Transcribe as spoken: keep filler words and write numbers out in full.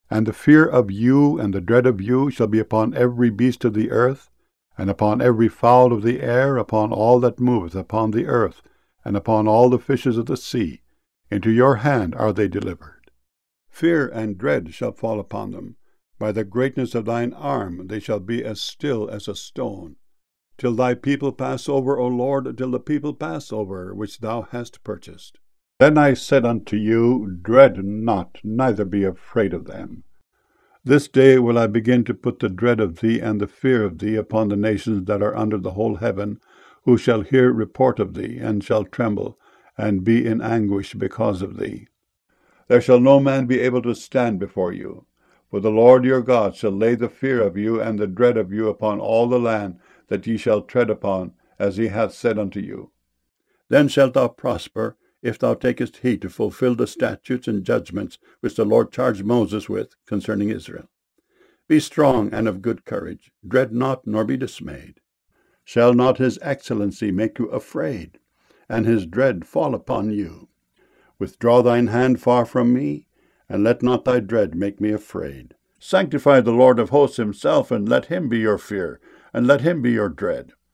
And the fear of you and the dread of you shall be upon every beast of the earth, and upon every fowl of the air, upon all that moveth upon the earth, and upon all the fishes of the sea. Into your hand are they delivered. Fear and dread shall fall upon them. By the greatness of thine arm they shall be as still as a stone, till thy people pass over, O Lord, till the people pass over, which thou hast purchased. Then I said unto you, dread not, neither be afraid of them. This day will I begin to put the dread of thee and the fear of thee upon the nations that are under the whole heaven, who shall hear report of thee, and shall tremble, and be in anguish because of thee. There shall no man be able to stand before you. For the Lord your God shall lay the fear of you and the dread of you upon all the land that ye shall tread upon, as he hath said unto you. Then shalt thou prosper, if thou takest heed to fulfill the statutes and judgments which the Lord charged Moses with concerning Israel. Be strong and of good courage, dread not, nor be dismayed. Shall not his excellency make you afraid, and his dread fall upon you? Withdraw thine hand far from me, and let not thy dread make me afraid. Sanctify the Lord of hosts himself, and let him be your fear, and let him be your dread.